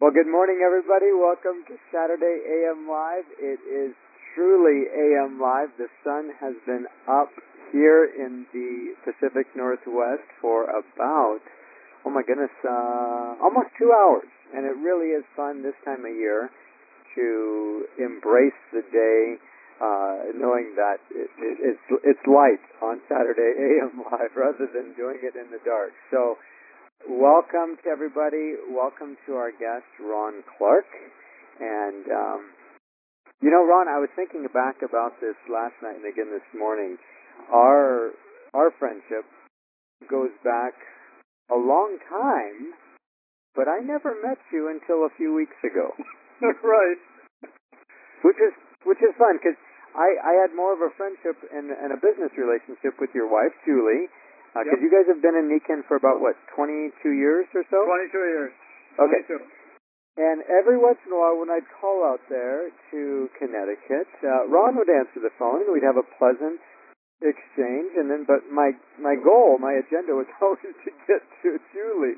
Well, good morning, everybody. Welcome to Saturday AM Live. It is truly AM Live. The sun has been up here in the Pacific Northwest for about, almost 2 hours. And it really is fun this time of year to embrace the day, knowing that it's light on Saturday AM Live rather than doing it in the dark. So, welcome to everybody. Welcome to our guest, Ron Clark. And, Ron, I was thinking back about this last night and again this morning. Our friendship goes back a long time, but I never met you until a few weeks ago. Right. Which is fun, because I had more of a friendship and a business relationship with your wife, Julie. Because you guys have been in Niken for about, 22 years or so? 22 years. Okay. 22. And every once in a while when I'd call out there to Connecticut, Ron would answer the phone and we'd have a pleasant exchange. And then, but my goal, my agenda was always to get to Julie.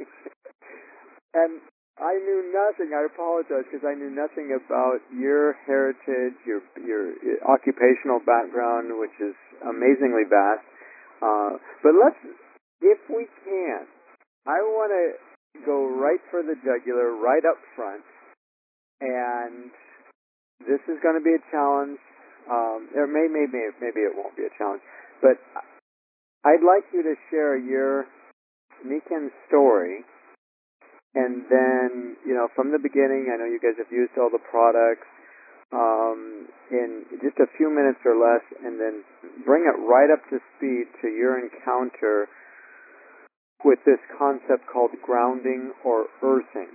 And I knew nothing. I apologize because I knew nothing about your heritage, your occupational background, which is amazingly vast. But if we can, I want to go right for the jugular, right up front, and this is going to be a challenge. Or maybe it won't be a challenge, but I'd like you to share your Niken story, and then, from the beginning, I know you guys have used all the products, in just a few minutes or less, and then bring it right up to speed to your encounter with this concept called grounding or earthing.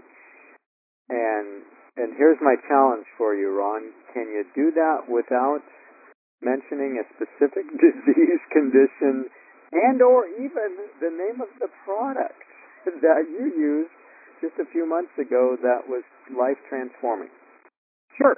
And here's my challenge for you, Ron. Can you do that without mentioning a specific disease condition and or even the name of the product that you used just a few months ago that was life transforming? Sure.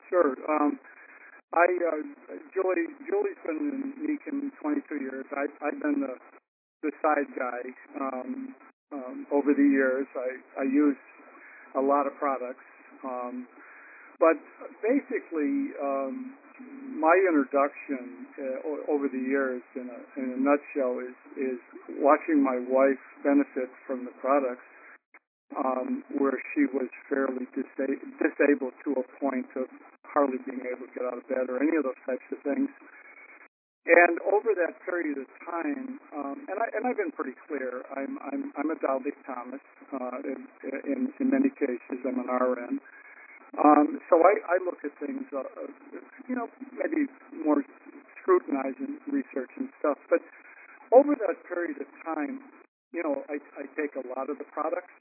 Julie's been in Niken 22 years. I've been the side guy over the years. I use a lot of products, but basically, my introduction over the years, in a nutshell, is watching my wife benefit from the products, where she was fairly disabled to a point of hardly being able to get out of bed or any of those types of things. And over that period of time, and I've been pretty clear, I'm a Dalby Thomas. In many cases, I'm an RN. So I look at things, maybe more scrutinizing research and stuff. But over that period of time, I take a lot of the products.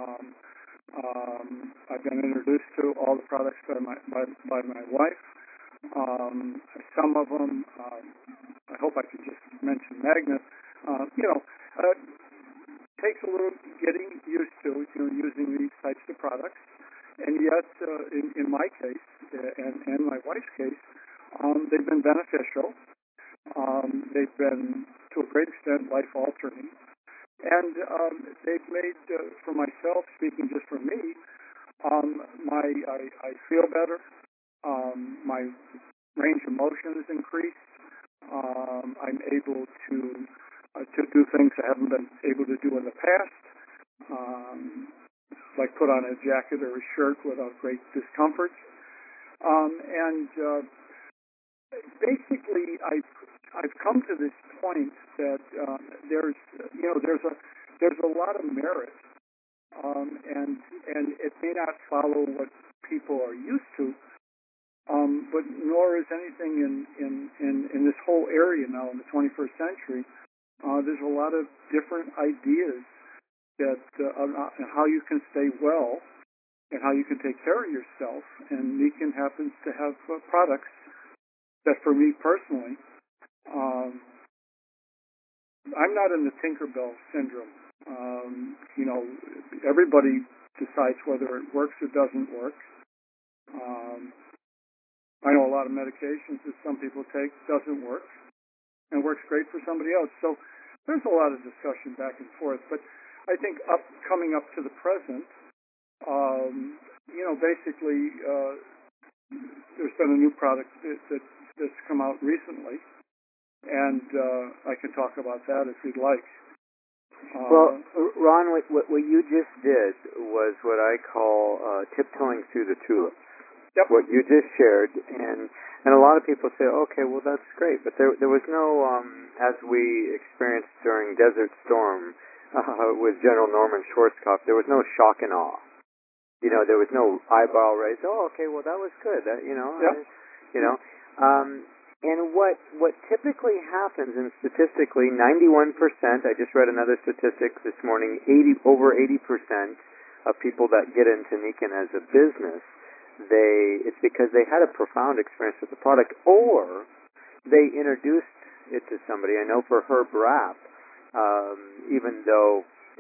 I've been introduced to all the products by my wife. Some of them, I hope I could just mention Magnet. Takes a little getting used to, using these types of products. And yet, in my case, and my wife's case, they've been beneficial. They've been, to a great extent, life-altering. And they've made, for myself, speaking just for me, I feel better. My range of motion is increased. I'm able to do things I haven't been able to do in the past, like put on a jacket or a shirt without great discomfort. And basically, I've come to this point that there's a lot of merit, and it may not follow what people are used to, but nor is anything in this whole area now in the 21st century. There's a lot of different ideas that on how you can stay well and how you can take care of yourself. And Niken happens to have products that, for me personally, I'm not in the Tinkerbell syndrome. Everybody decides whether it works or doesn't work. I know a lot of medications that some people take doesn't work and works great for somebody else. So there's a lot of discussion back and forth. But I think coming up to the present, Basically, there's been a new product that's come out recently, and I can talk about that if you'd like. Well, Ron, what you just did was what I call tiptoeing through the tulips. Yep. What you just shared, and a lot of people say, okay, well that's great, but there was no, as we experienced during Desert Storm with General Norman Schwarzkopf, there was no shock and awe. There was no eyebrow raise. Oh, okay, well that was good. Yep. And what typically happens, and statistically, 91%. I just read another statistic this morning. Over 80% of people that get into Nikken as a business, it's because they had a profound experience with the product, or they introduced it to somebody. I know for Herb Rapp, even though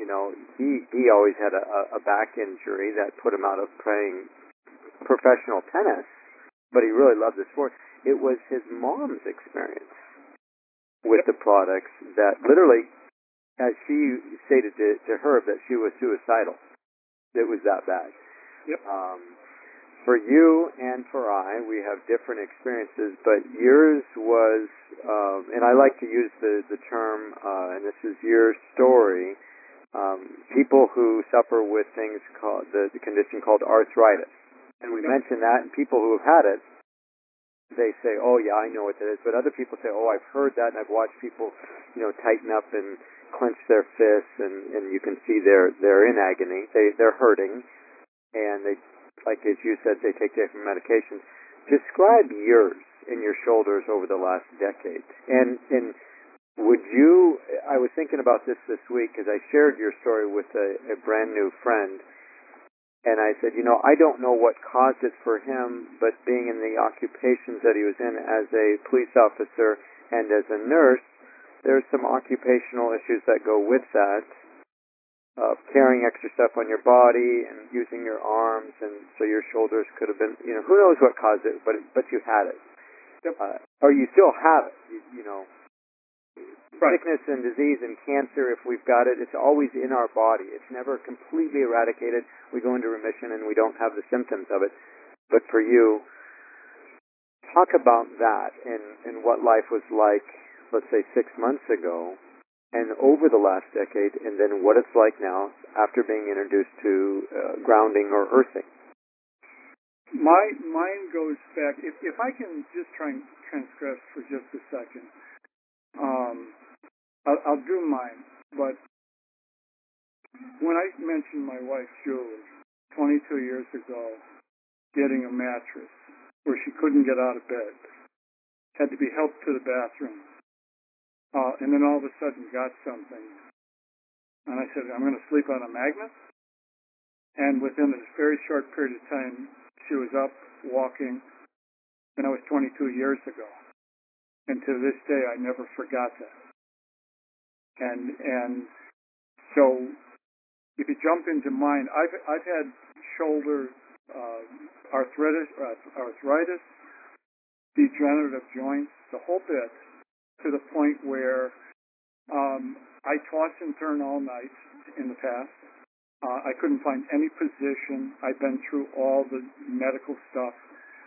he always had a back injury that put him out of playing professional tennis, but he really loved the sport. It was his mom's experience with the products that literally, as she stated to Herb, that she was suicidal. It was that bad. Yep. For you and for we have different experiences, but yours was, and I like to use the term, and this is your story, people who suffer with things called, the condition called arthritis. And we mentioned that, and people who have had it, they say, oh yeah, I know what that is. But other people say, oh, I've heard that, and I've watched people, tighten up and clench their fists, and you can see they're in agony. They're hurting, and they, like as you said, they take different medications. Describe yours in your shoulders over the last decade. And would you, I was thinking about this week because I shared your story with a brand new friend, and I said, I don't know what caused it for him, but being in the occupations that he was in as a police officer and as a nurse, there's some occupational issues that go with that, of carrying extra stuff on your body and using your arms, and so your shoulders could have been, who knows what caused it, but you had it. Or you still have it, Right. Sickness and disease and cancer, if we've got it, it's always in our body. It's never completely eradicated. We go into remission and we don't have the symptoms of it. But for you, talk about that and what life was like, let's say 6 months ago, and over the last decade, and then what it's like now after being introduced to grounding or earthing. Mine goes back, if I can just try and transgress for just a second, I'll do mine, but when I mentioned my wife, Julie, 22 years ago, getting a mattress where she couldn't get out of bed, had to be helped to the bathroom, and then all of a sudden got something, and I said, I'm going to sleep on a magnet, and within a very short period of time, she was up, walking, and that was 22 years ago, and to this day, I never forgot that. And so if you jump into mine, I've had shoulder arthritis, degenerative joints, the whole bit, to the point where I toss and turn all night in the past. I couldn't find any position. I've been through all the medical stuff,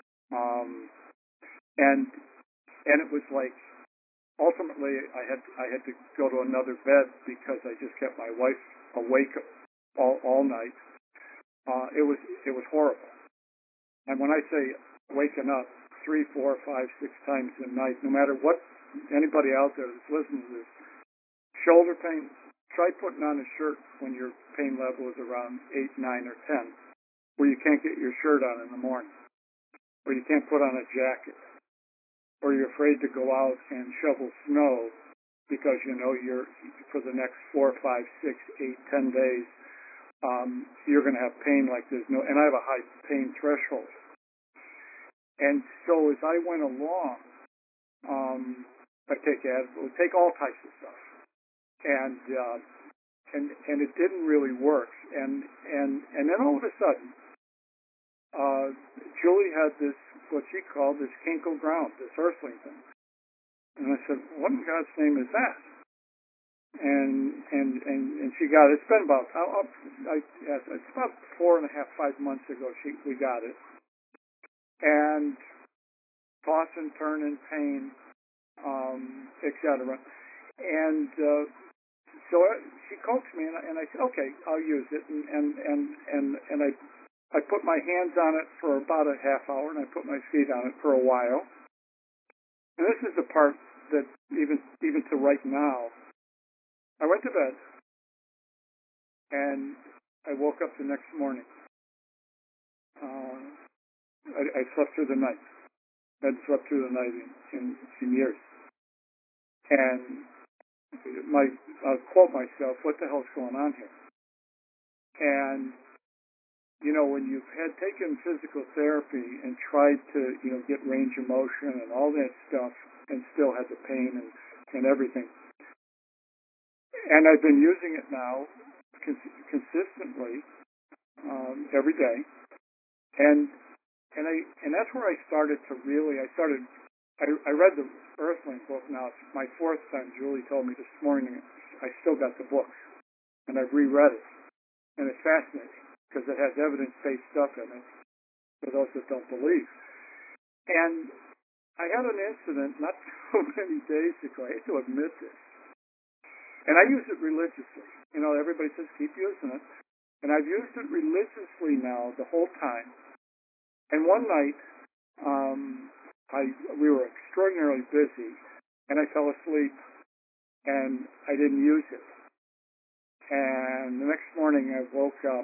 and it was like, ultimately, I had to go to another bed because I just kept my wife awake all night. It was horrible. And when I say waking up 3, 4, 5, 6 times a night, no matter what anybody out there that's listening to this, shoulder pain, try putting on a shirt when your pain level is around 8, 9, or 10, where you can't get your shirt on in the morning, or you can't put on a jacket, or you're afraid to go out and shovel snow because you're for the next 4, 5, 6, 8, 10 days, you're going to have pain like there's no, and I have a high pain threshold. And so as I went along, I take all types of stuff, and it didn't really work. And then all of a sudden, Julie had this, what she called this kinkle ground, this earthling thing. And I said, what in God's name is that? and she got it. It's been about it's about 4.5, 5 months ago. We got it, and toss and turn and pain, etc. And so she coaxed me, and I said, okay, I'll use it, and I put my hands on it for about a half hour, and I put my feet on it for a while. And this is the part that even to right now, I went to bed, and I woke up the next morning. I slept through the night. I hadn't slept through the night in years. And I'll quote myself, what the hell's going on here? And, when you've had taken physical therapy and tried to, get range of motion and all that stuff and still had the pain and everything. And I've been using it now consistently every day. And that's where I started to really, I read the Earthling book now. It's my fourth time. Julie told me this morning I still got the book. And I've reread it. And it's fascinating because it has evidence-based stuff in it for those that don't believe. And I had an incident not so many days ago. I hate to admit this. And I use it religiously. Everybody says keep using it. And I've used it religiously now the whole time. And one night, we were extraordinarily busy, and I fell asleep, and I didn't use it. And the next morning I woke up,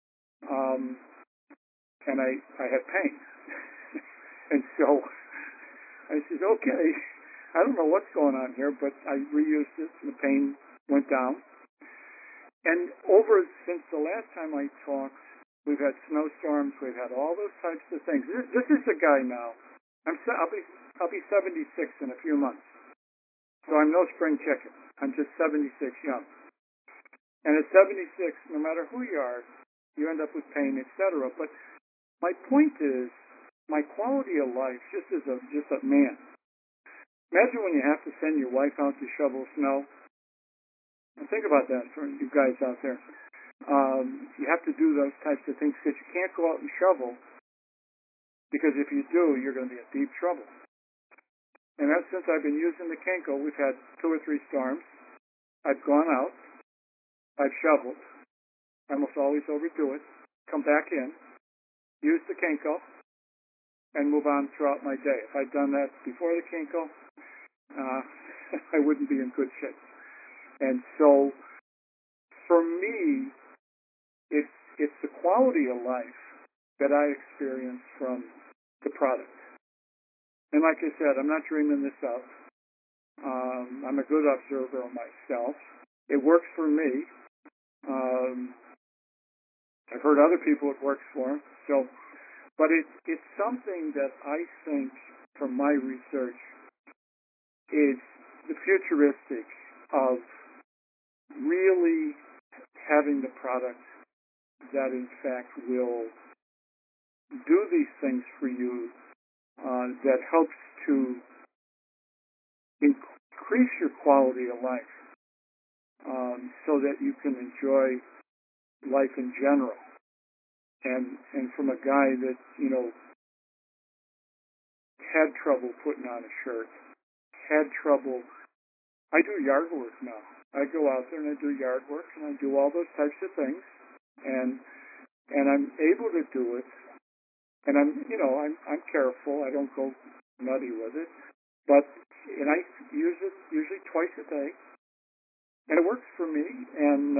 and I had pain. And so I said, okay, I don't know what's going on here, but I reused it, and the pain went down. And since the last time I talked, we've had snowstorms, we've had all those types of things. This is the guy now. I'll be 76 in a few months. So I'm no spring chicken. I'm just 76 young. And at 76, no matter who you are, you end up with pain, etc. But my point is, my quality of life, just a man. Imagine when you have to send your wife out to shovel snow. And think about that for you guys out there. You have to do those types of things because you can't go out and shovel, because if you do, you're going to be in deep trouble. And ever since I've been using the Kenko, we've had 2 or 3 storms. I've gone out, I've shoveled, I almost always overdo it, come back in, use the Kenko, and move on throughout my day. If I'd done that before the Kenko, I wouldn't be in good shape. And so, for me, it's the quality of life that I experience from the product. And like I said, I'm not dreaming this up. I'm a good observer of myself. It works for me. I've heard other people it works for. But it's something that I think, from my research, is the futuristic of really having the product that, in fact, will do these things for you, that helps to increase your quality of life, so that you can enjoy life in general. And from a guy that, had trouble putting on a shirt, had trouble. I do yard work now. I go out there and I do yard work and I do all those types of things, and I'm able to do it. And I'm careful. I don't go nutty with it, and I use it usually twice a day, and it works for me. And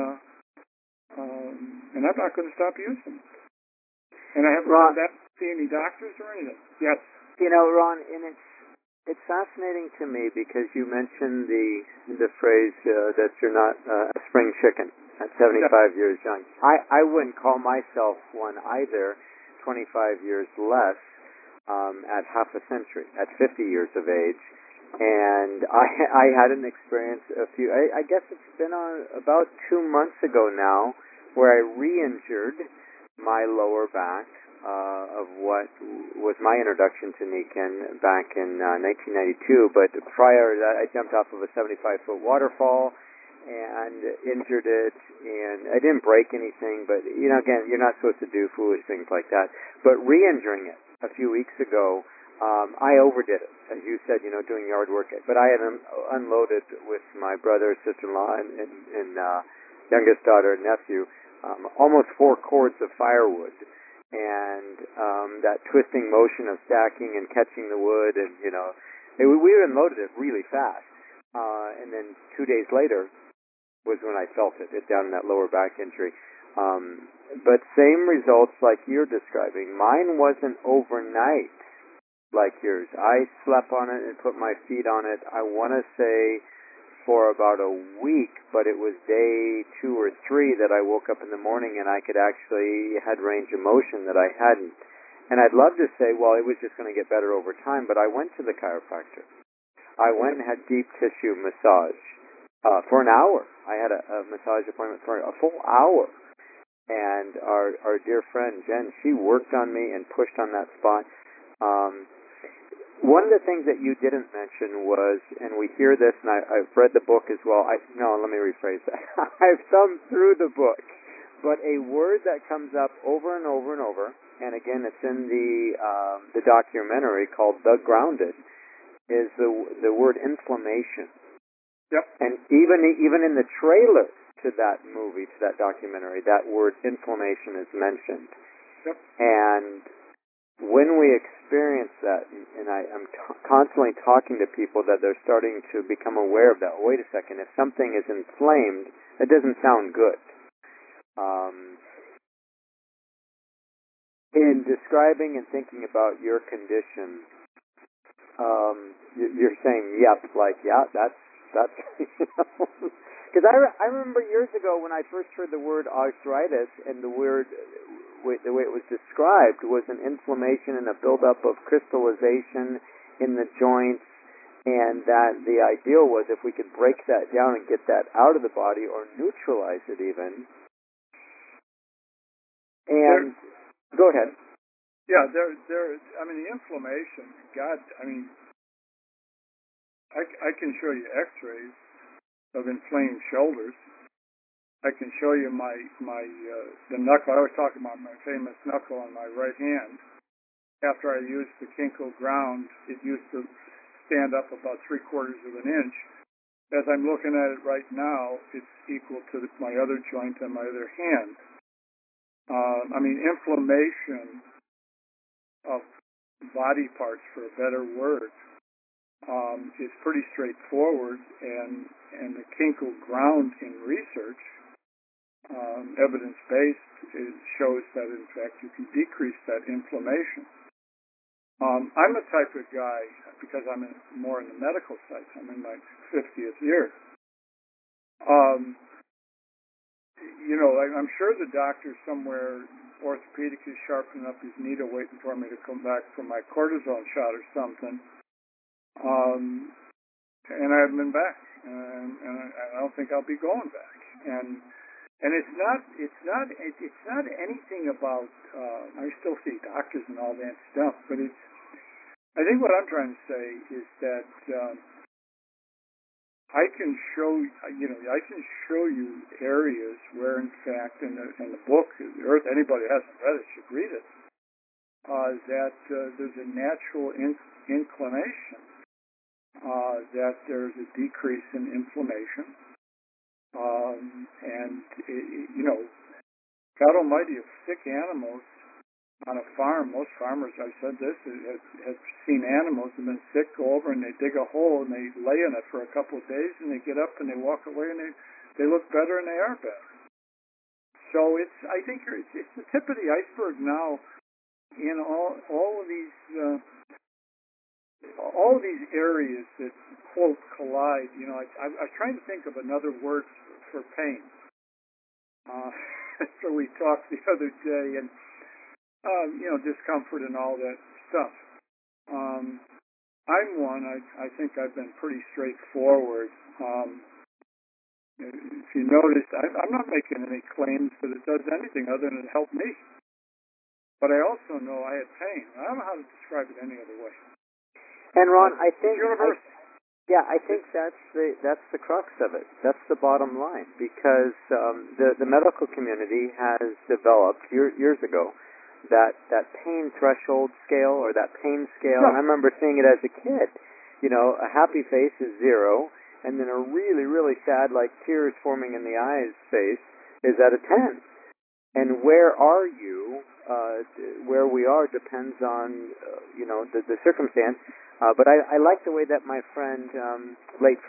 I'm not going to stop using it. And I haven't had to see any doctors or anything. Yes. Ron, and it's fascinating to me because you mentioned the phrase that you're not a spring chicken at 75 years young. I wouldn't call myself one either. 25 years less, at half a century, at 50 years of age. And I had an experience I guess it's been about 2 months ago now, where I re-injured my lower back, of what was my introduction to Nikken back in 1992. But prior to that, I jumped off of a 75-foot waterfall, and injured it, and I didn't break anything, but again, you're not supposed to do foolish things like that. But re-injuring it a few weeks ago, I overdid it, as you said, doing yard work. But I had unloaded with my brother, sister-in-law, and youngest daughter and nephew, almost 4 cords of firewood, and that twisting motion of stacking and catching the wood, and we unloaded it really fast. And then 2 days later was when I felt it down in that lower back injury. But same results like you're describing. Mine wasn't overnight like yours. I slept on it and put my feet on it, I want to say, for about a week, but it was day 2 or 3 that I woke up in the morning and I could actually had range of motion that I hadn't. And I'd love to say, well, it was just going to get better over time, but I went to the chiropractor. I went and had deep tissue massage for an hour. I had a massage appointment for a full hour. And our dear friend Jen, she worked on me and pushed on that spot. One of the things that you didn't mention was, and we hear this, and I've read the book as well. Let me rephrase that. I've thumbed through the book, but a word that comes up over and over and over, and again, it's in the documentary called The Grounded, is the word inflammation. Yep. And even in the trailer to that movie, to that documentary, that word inflammation is mentioned. Yep. And when we experience that, and I'm constantly talking to people that they're starting to become aware of that. Wait a second, if something is inflamed, it doesn't sound good. In describing and thinking about your condition, you're saying, yep, like, yeah, that's because I remember years ago when I first heard the word arthritis, and the way it was described was an inflammation and a buildup of crystallization in the joints, and that the ideal was if we could break that down and get that out of the body or neutralize it even. And go ahead. Yeah, the inflammation, God, I can show you x-rays of inflamed shoulders. I can show you the knuckle. I was talking about my famous knuckle on my right hand. After I used the Kinko ground, it used to stand up about 3/4 of an inch. As I'm looking at it right now, it's equal to my other joint on my other hand. Inflammation of body parts, for a better word, is pretty straightforward, and the Kinko ground in research, evidence-based, it shows that in fact you can decrease that inflammation. I'm the type of guy, because I'm more in the medical side, I'm in my 50th year. I'm sure the doctor somewhere, orthopedic, is sharpening up his needle waiting for me to come back for my cortisone shot or something. And I haven't been back, and I don't think I'll be going back. And it's not anything about. I still see doctors and all that stuff, but I think what I'm trying to say is that I can show you areas where, in fact, in the book, anybody who hasn't read it should read it. That there's a natural inclination. That there's a decrease in inflammation, and God Almighty, if sick animals on a farm, most farmers, I've said this, have seen animals have been sick, go over and they dig a hole and they lay in it for a couple of days, and they get up and they walk away and they look better and they are better. So I think it's the tip of the iceberg now in all of these. All of these areas that, quote, collide, I was trying to think of another word for pain. So we talked the other day, and, discomfort and all that stuff. I'm one, I think I've been pretty straightforward. If you notice, I'm not making any claims that it does anything other than help me. But I also know I had pain. I don't know how to describe it any other way. And Ron, I think Yeah, I think that's the crux of it. That's the bottom line, because the medical community has developed years ago that pain threshold scale, or that pain scale. And I remember seeing it as a kid. You know, a happy face is 0, and then a really, really sad, like tears forming in the eyes face is at a 10. And where are you? Where we are depends on the circumstance. But I like the way that my friend, late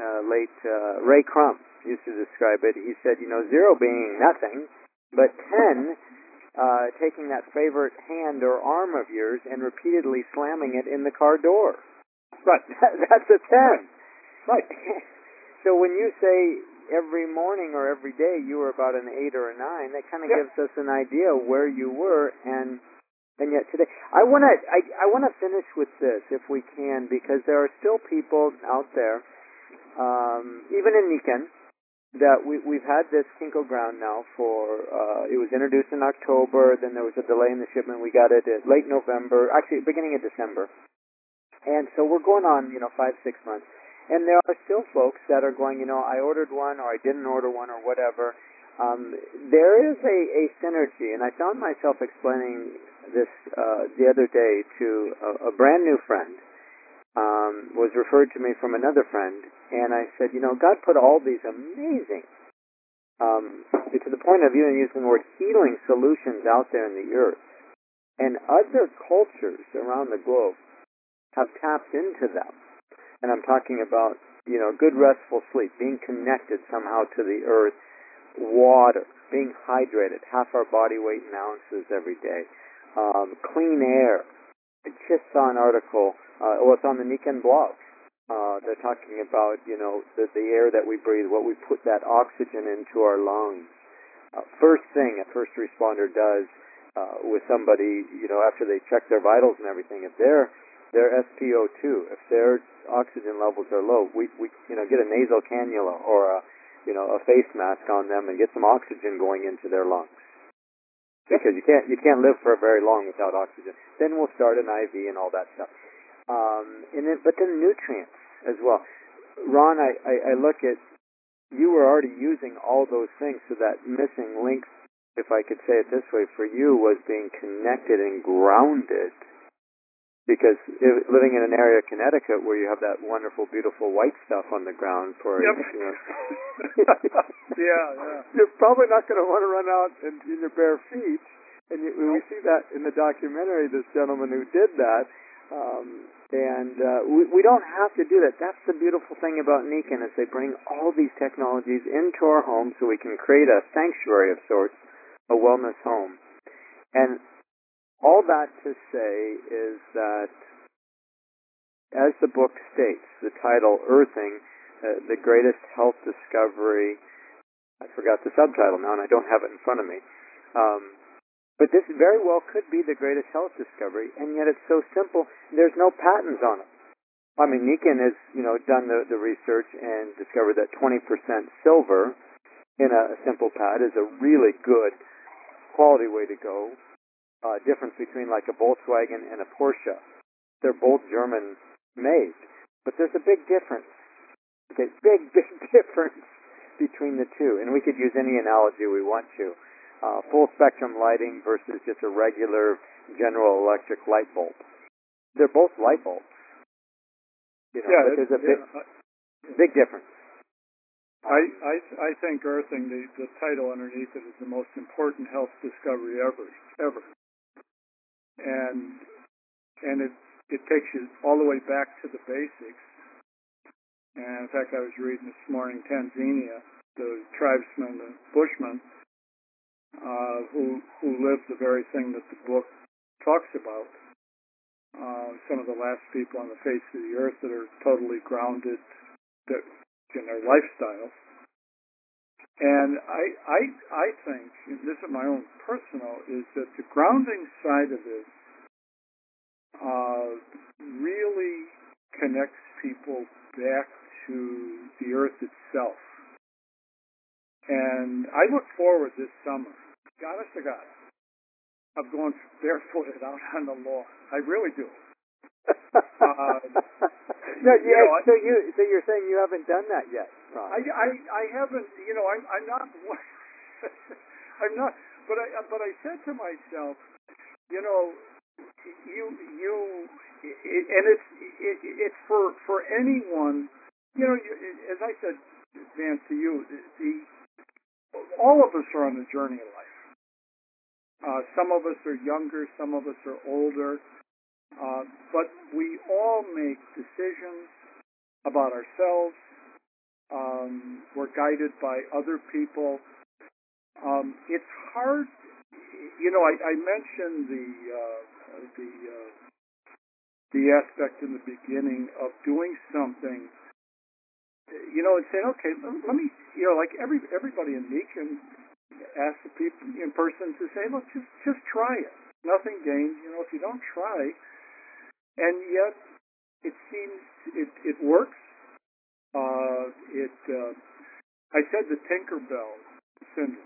Ray Crump used to describe it. He said, 0 being nothing, but 10 taking that favorite hand or arm of yours and repeatedly slamming it in the car door. Right. That's a 10. Right. So when you say every morning or every day you were about an 8 or a 9, that kind of gives us an idea where you were, and yet today, I want to finish with this if we can, because there are still people out there, even in Nikken, that we've had this Kinko ground now for. It was introduced in October, then there was a delay in the shipment. We got it at late November, actually beginning of December, and so we're going on 5-6 months, and there are still folks that are going, I ordered one or I didn't order one or whatever. There is a synergy, and I found myself explaining this the other day to a brand new friend. Was referred to me from another friend, and I said, God put all these amazing, to the point of even using the word healing solutions out there in the earth, and other cultures around the globe have tapped into them. And I'm talking about, good restful sleep, being connected somehow to the earth, water, being hydrated, half our body weight in ounces every day, clean air. I just saw an article, it's on the Nikken blog. They're talking about, the air that we breathe, what we put that oxygen into our lungs. First thing a first responder does with somebody, after they check their vitals and everything, if their SpO2, if their oxygen levels are low, we get a nasal cannula or a face mask on them and get some oxygen going into their lungs. Because you can't live for very long without oxygen. Then we'll start an IV and all that stuff. But then nutrients as well. Ron, I look at, you were already using all those things, so that missing link, if I could say it this way, for you was being connected and grounded. Because living in an area of Connecticut where you have that wonderful, beautiful white stuff on the ground for Yeah. You're probably not going to want to run out in your bare feet. And we see that in the documentary, this gentleman who did that. We don't have to do that. That's the beautiful thing about Nikken, is they bring all these technologies into our home so we can create a sanctuary of sorts, a wellness home. And all that to say is that, as the book states, the title, Earthing, the greatest health discovery, I forgot the subtitle now and I don't have it in front of me, but this very well could be the greatest health discovery, and yet it's so simple, there's no patents on it. I mean, Nikken has done the research and discovered that 20% silver in a simple pad is a really good quality way to go. Difference between like a Volkswagen and a Porsche. They're both German made, but there's a big difference. Okay, big difference between the two, and we could use any analogy we want to. Full spectrum lighting versus just a regular General Electric light bulb. They're both light bulbs. But there's a big difference. I think Earthing, the title underneath it, is the most important health discovery ever. And it takes you all the way back to the basics. And in fact, I was reading this morning, Tanzania, the tribesmen, the Bushmen, who live the very thing that the book talks about. Some of the last people on the face of the earth that are totally grounded in their lifestyle. And I think, and this is my own personal, is that the grounding side of this really connects people back to the earth itself. And I look forward this summer, honest to God, of going barefooted out on the lawn. I really do. No, so you're saying you haven't done that yet, Ron? I haven't. I'm not. I'm not. But I said to myself, you know, and it's for anyone. As I said, Vance, to you, all of us are on a journey in life. Some of us are younger, some of us are older, but we all make decisions about ourselves. We're guided by other people. It's hard. I mentioned the aspect in the beginning of doing something, and saying, okay, let me, like everybody in me can ask the people in person to say, look, just try it. Nothing gained, if you don't try. And yet, it seems it works. I said the Tinkerbell syndrome.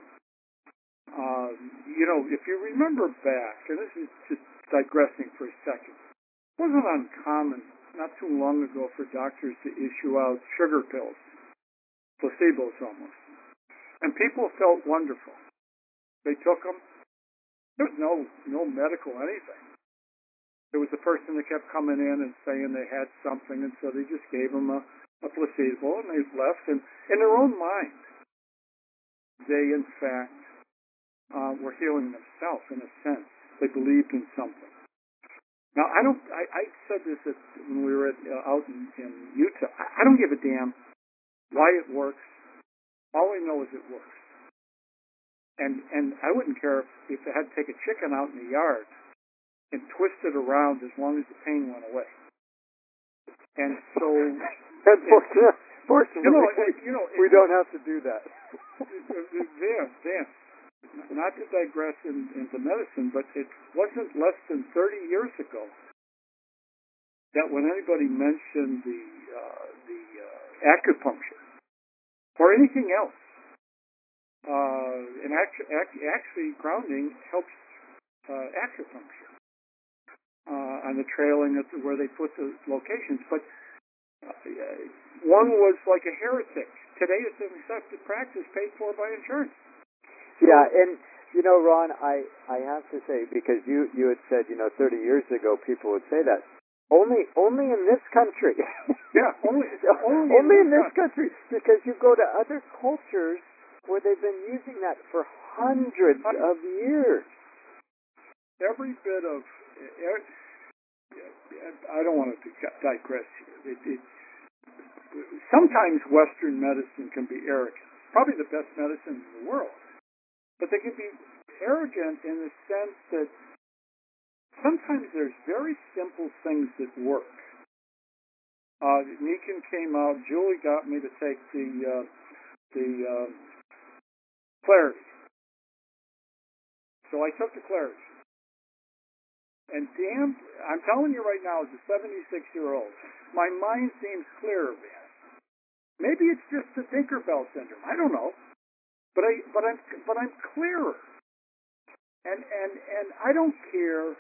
If you remember back, and this is just digressing for a second, it wasn't uncommon not too long ago for doctors to issue out sugar pills, placebos almost. And people felt wonderful. They took them. There was no medical anything. There was a person that kept coming in and saying they had something, and so they just gave them a placebo, and they left. And in their own mind, they, in fact, were healing themselves in a sense. They believed in something. Now, I said this when we were out in Utah. I don't give a damn why it works. All I know is it works. And I wouldn't care if I had to take a chicken out in the yard and twist it around as long as the pain went away. And so, fortunately, we don't have to do that. Vance, not to digress into medicine, but it wasn't less than 30 years ago that when anybody mentioned the acupuncture or anything else, and actually grounding helps acupuncture on the trailing of where they put the locations. But one was like a heretic. Today it's an accepted practice paid for by insurance. Yeah, and Ron, I have to say, because you had said 30 years ago people would say that. Only in this country. Yeah, only in this country, because you go to other cultures where they've been using that for hundreds of years. Every bit of, I don't want to digress here. Sometimes Western medicine can be arrogant. Probably the best medicine in the world. But they can be arrogant in the sense that sometimes there's very simple things that work. Nikan came out. Julie got me to take the Clarity. So I took the Clarity. And damn, I'm telling you right now, as a 76-year-old, my mind seems clearer, man. Maybe it's just the Tinkerbell syndrome. I don't know. But I'm clearer. And I don't care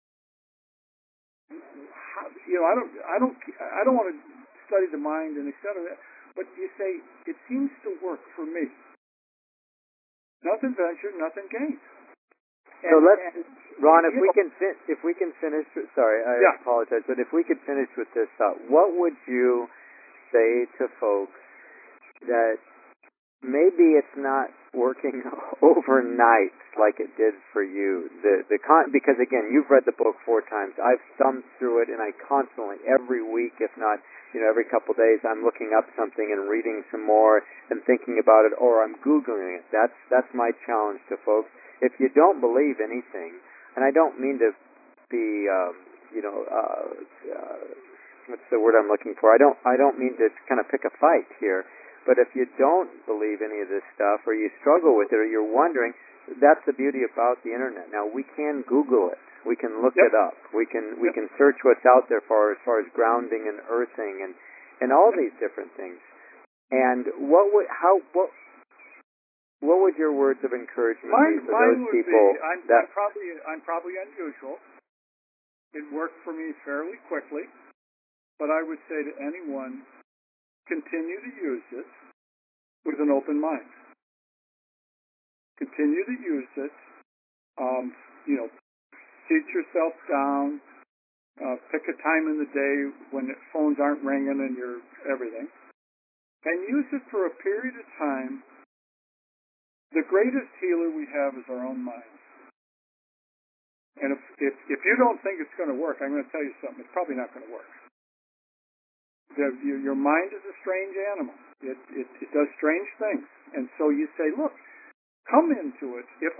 how, I don't want to study the mind and et cetera. But you say it seems to work for me. Nothing ventured, nothing gained. So Ron, if we can finish. Sorry, I apologize, but if we could finish with this thought, what would you say to folks that maybe it's not working overnight like it did for you? Because again, you've read the book 4 times. I've thumbed through it, and I constantly, every week, if not, every couple days, I'm looking up something and reading some more and thinking about it, or I'm Googling it. That's my challenge to folks. If you don't believe anything, and I don't mean to be, what's the word I'm looking for? I don't mean to kind of pick a fight here. But if you don't believe any of this stuff, or you struggle with it, or you're wondering, that's the beauty about the internet. Now we can Google it, we can look it up, we can search what's out there as far as grounding and earthing and all these different things. And what would your words of encouragement be for those people? I'm probably unusual. It worked for me fairly quickly, but I would say to anyone, continue to use it with an open mind. Continue to use it. You know, sit yourself down. Pick a time in the day when the phones aren't ringing and you're everything, and use it for a period of time. The greatest healer we have is our own minds. And if you don't think it's going to work, I'm going to tell you something. It's probably not going to work. Your mind is a strange animal. It does strange things. And so you say, look, come into it. If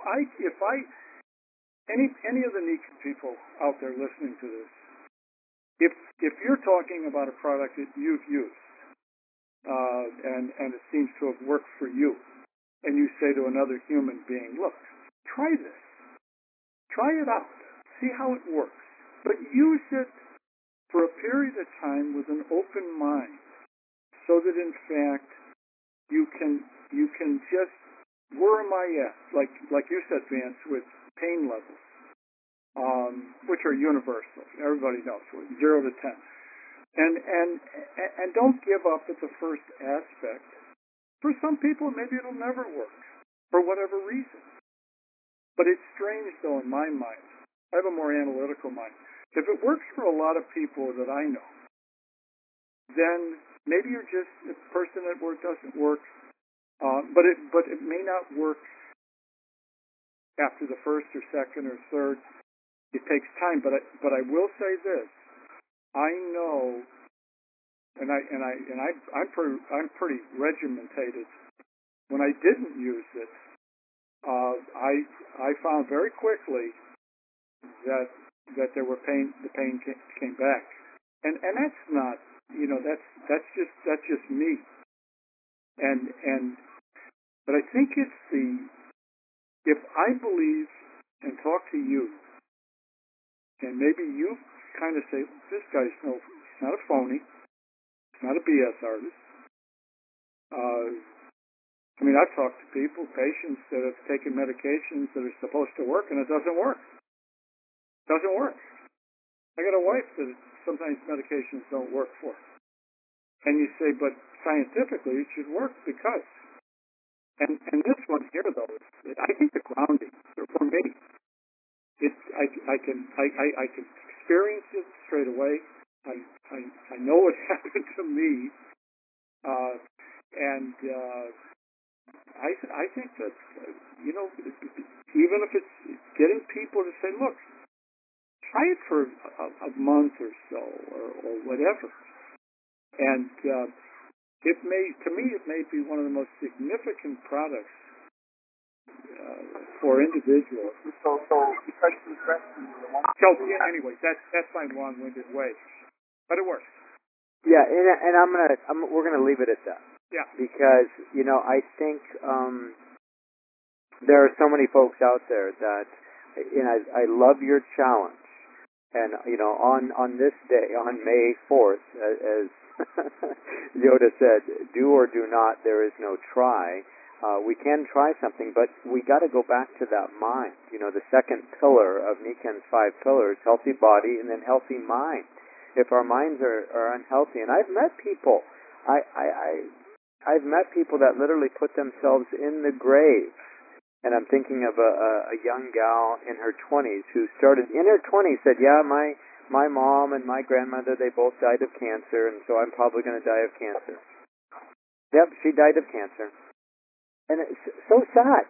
any of the Nichiren people out there listening to this, if you're talking about a product that you've used, and it seems to have worked for you, and you say to another human being, look, try this. Try it out. See how it works. But use it for a period of time with an open mind, so that in fact you can just, where am I at? Like you said, Vance, with pain levels, which are universal. Everybody knows, 0 to 10. And don't give up at the first aspect. For some people, maybe it'll never work, for whatever reason. But it's strange, though, in my mind. I have a more analytical mind. If it works for a lot of people that I know, then maybe you're just a person that doesn't work. But it may not work after the first or second or third. It takes time. But I will say this: I know, I'm pretty regimentated. When I didn't use it, I found very quickly that there were the pain came back, and that's not, that's just me, but I think it's if I believe and talk to you, and maybe you kind of say, this guy's he's not a phony, he's not a BS artist. I've talked to patients that have taken medications that are supposed to work, and it doesn't work. Doesn't work. I got a wife that sometimes medications don't work for. And you say, but scientifically it should work because. And this one here, though, I think the grounding, for me, I can experience it straight away. I know what happened to me, and I think that even if it's getting people to say, look, try it for a month or so, or whatever, and it may be one of the most significant products for individuals. Anyway, that's my long-winded way, but it works. Yeah, and we're gonna leave it at that. Yeah. Because I think there are so many folks out there that, I love your challenge, and on this day, on May 4th, as Yoda said, do or do not, there is no try. We can try something, but we got to go back to that mind. The second pillar of Nichiren's 5 pillars: healthy body and then healthy mind. If our minds are unhealthy, and I've met people, I've met people that literally put themselves in the grave. And I'm thinking of a young gal in her 20s who started in her 20s, said, yeah, my mom and my grandmother, they both died of cancer, and so I'm probably going to die of cancer. Yep, she died of cancer. And it's so sad.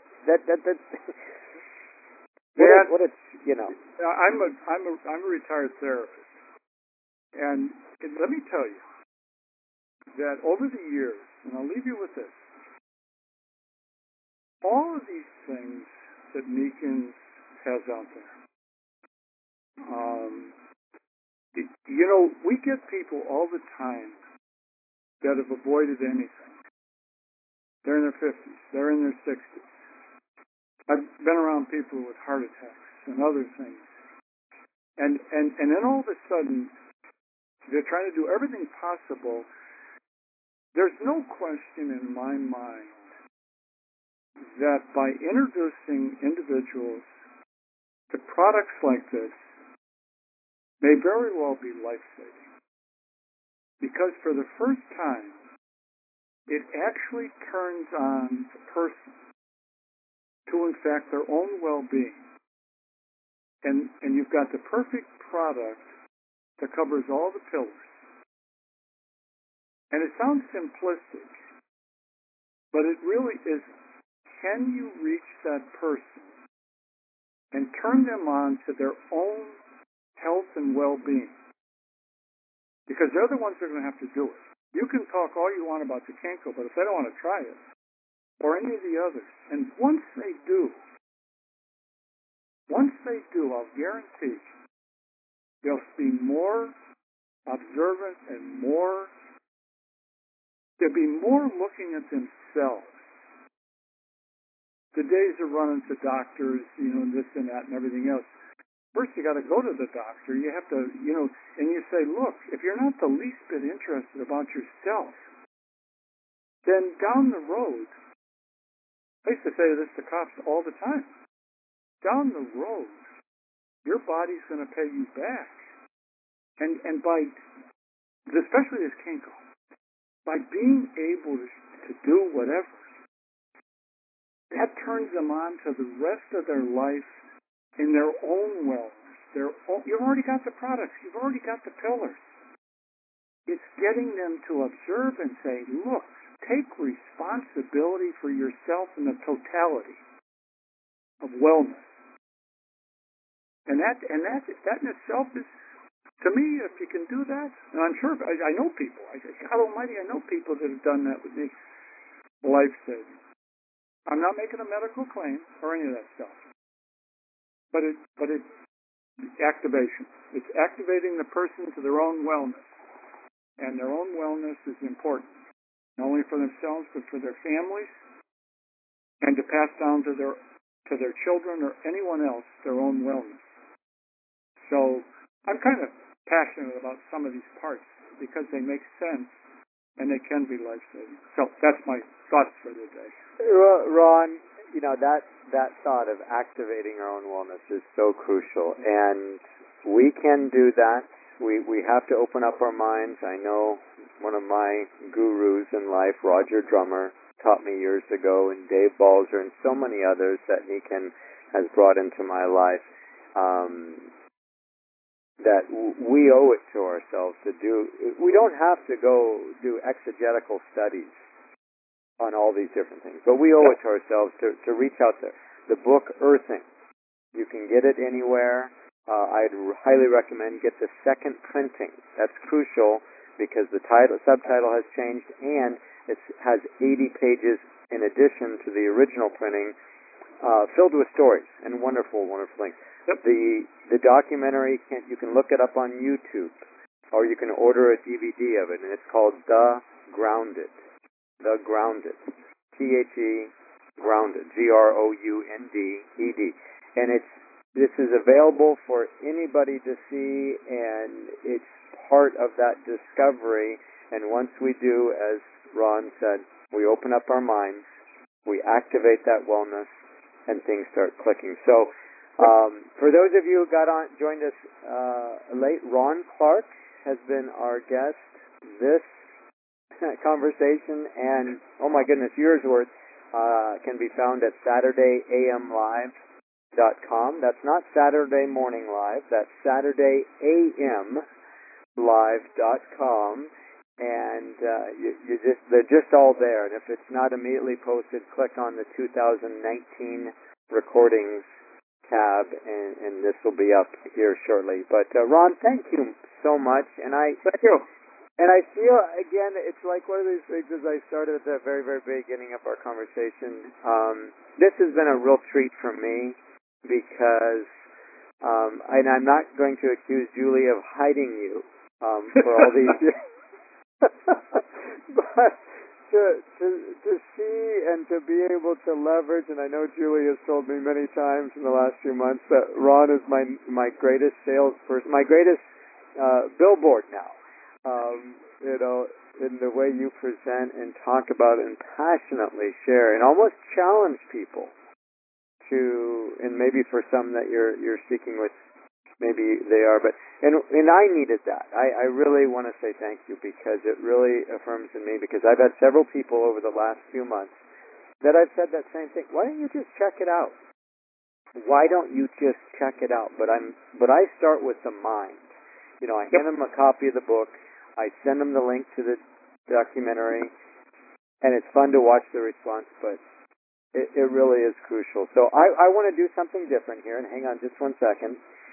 I'm a retired therapist, and let me tell you that over the years, and I'll leave you with this, all of these things that Nichiren has out there, we get people all the time that have avoided anything. They're in their 50s. They're in their 60s. I've been around people with heart attacks and other things. And then all of a sudden, they're trying to do everything possible. There's no question in my mind that by introducing individuals to products like this, may very well be life-saving. Because for the first time, it actually turns on the person to, in fact, their own well-being. And you've got the perfect product that covers all the pillars. And it sounds simplistic, but it really is, can you reach that person and turn them on to their own health and well-being? Because they're the ones that are going to have to do it. You can talk all you want about the Kenko, but if they don't want to try it, or any of the others, and once they do, I'll guarantee they'll be more observant and they'll be more looking at themselves. The days of running to doctors, this and that and everything else. First, you got to go to the doctor. You have to, and you say, look, if you're not the least bit interested about yourself, then down the road, I used to say this to cops all the time, down the road, your body's going to pay you back. And by, especially as Kenko, by being able to do whatever, that turns them on to the rest of their life in their own wellness. You've already got the products. You've already got the pillars. It's getting them to observe and say, look, take responsibility for yourself and the totality of wellness. And that in itself is, to me, if you can do that, and I'm sure, I know people, God Almighty, I know people that have done that with me, life-saving. I'm not making a medical claim or any of that stuff. But it's activation. It's activating the person to their own wellness. And their own wellness is important, not only for themselves, but for their families, and to pass down to their children or anyone else their own wellness. So I'm kind of passionate about some of these parts because they make sense and they can be life-saving. So that's my thoughts for the day. Ron, that thought of activating our own wellness is so crucial, and we can do that. We have to open up our minds. I know one of my gurus in life, Roger Drummer, taught me years ago, and Dave Balzer, and so many others that he has brought into my life, that we owe it to ourselves to do. We don't have to go do exegetical studies on all these different things, but we owe it to ourselves to reach out there. The book Earthing, you can get it anywhere. I'd highly recommend get the second printing. That's crucial because the subtitle has changed, and it has 80 pages in addition to the original printing, filled with stories and wonderful, wonderful things. Yep. The documentary, you can look it up on YouTube, or you can order a DVD of it, and it's called The Grounded. The Grounded. T-H-E, Grounded. Grounded. And this is available for anybody to see, and it's part of that discovery. And once we do, as Ron said, we open up our minds, we activate that wellness, and things start clicking. So, for those of you who joined us late, Ron Clark has been our guest. This conversation and, oh my goodness, years worth, can be found at SaturdayAMLive.com. That's not Saturday Morning Live. That's SaturdayAMLive.com. And they're just all there. And if it's not immediately posted, click on the 2019 recordings tab, and this will be up here shortly. But Ron, thank you so much. And thank you. And I feel, again, it's like one of these things as I started at the very, very beginning of our conversation. This has been a real treat for me because, and I'm not going to accuse Julie of hiding you for all these years. But to see and to be able to leverage, and I know Julie has told me many times in the last few months that Ron is my greatest salesperson, my greatest billboard now. In the way you present and talk about and passionately share and almost challenge people to, and maybe for some that you're speaking with maybe they are, but and I needed that. I really want to say thank you because it really affirms in me, because I've had several people over the last few months that I've said that same thing. Why don't you just check it out? Why don't you just check it out? But I start with the mind. You know, I hand them a copy of the book. I send them the link to the documentary, and it's fun to watch the response, but it really is crucial. So I want to do something different here, and hang on just one second.